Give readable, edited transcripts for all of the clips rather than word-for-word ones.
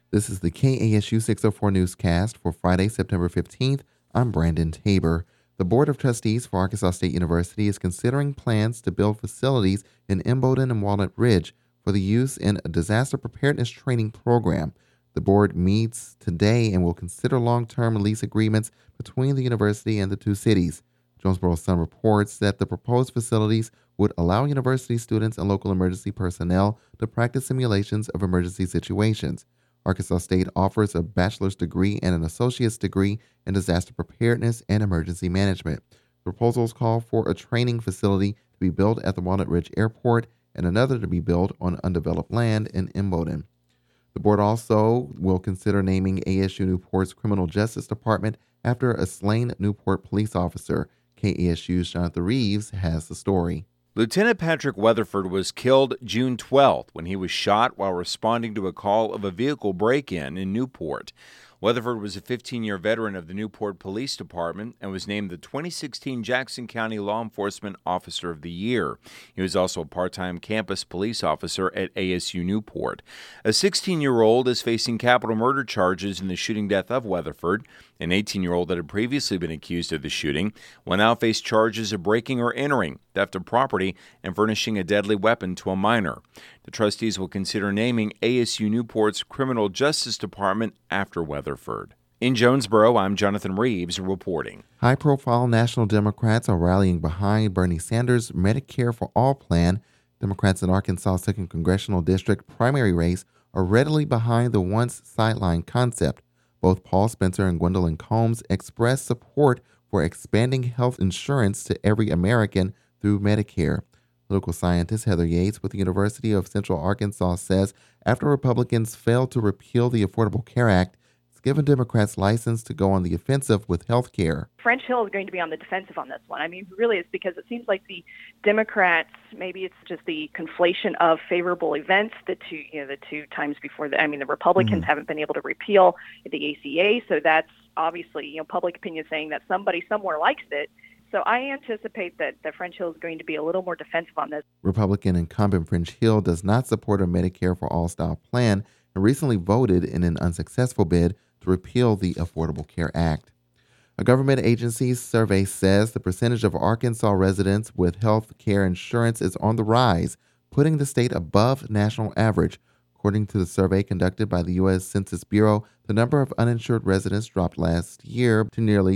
This is the KASU 604 newscast for Friday, September 15th. I'm Brandon Tabor. The Board of Trustees for Arkansas State University is considering plans to build facilities in Imboden and Walnut Ridge for the use in a disaster preparedness training program. The board meets today and will consider long-term lease agreements between the university and the two cities. Jonesboro Sun reports that the proposed facilities would allow university students and local emergency personnel to practice simulations of emergency situations. Arkansas State offers a bachelor's degree and an associate's degree in disaster preparedness and emergency management. Proposals call for a training facility to be built at the Walnut Ridge Airport and another to be built on undeveloped land in Imboden. The board also will consider naming ASU Newport's Criminal Justice Department after a slain Newport police officer. KASU's Jonathan Reeves has the story. Lieutenant Patrick Weatherford was killed June 12th when he was shot while responding to a call of a vehicle break-in in Newport. Weatherford was a 15-year veteran of the Newport Police Department and was named the 2016 Jackson County Law Enforcement Officer of the Year. He was also a part-time campus police officer at ASU Newport. A 16-year-old is facing capital murder charges in the shooting death of Weatherford. An 18-year-old that had previously been accused of the shooting will now face charges of breaking or entering, theft of property, and furnishing a deadly weapon to a minor. The trustees will consider naming ASU Newport's Criminal Justice Department after Weatherford. In Jonesboro, I'm Jonathan Reeves reporting. High-profile national Democrats are rallying behind Bernie Sanders' Medicare for All plan. Democrats in Arkansas' 2nd Congressional District primary race are readily behind the once sidelined concept. Both Paul Spencer and Gwendolyn Combs expressed support for expanding health insurance to every American through Medicare. Political scientist Heather Yates with the University of Central Arkansas says after Republicans failed to repeal the Affordable Care Act, it's given Democrats license to go on the offensive with health care. French Hill is going to be on the defensive on this one. I mean, really, it's because it seems like the Democrats, maybe it's just the conflation of favorable events. The two times before the Republicans haven't been able to repeal the ACA, so that's obviously, public opinion saying that somebody somewhere likes it. So I anticipate that French Hill is going to be a little more defensive on this. Republican incumbent French Hill does not support a Medicare for All style plan and recently voted in an unsuccessful bid to repeal the Affordable Care Act. A government agency's survey says the percentage of Arkansas residents with health care insurance is on the rise, putting the state above national average. According to the survey conducted by the U.S. Census Bureau, the number of uninsured residents dropped last year to nearly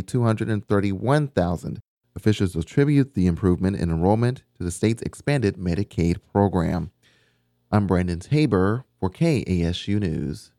231,000. Officials attribute the improvement in enrollment to the state's expanded Medicaid program. I'm Brandon Tabor for KASU News.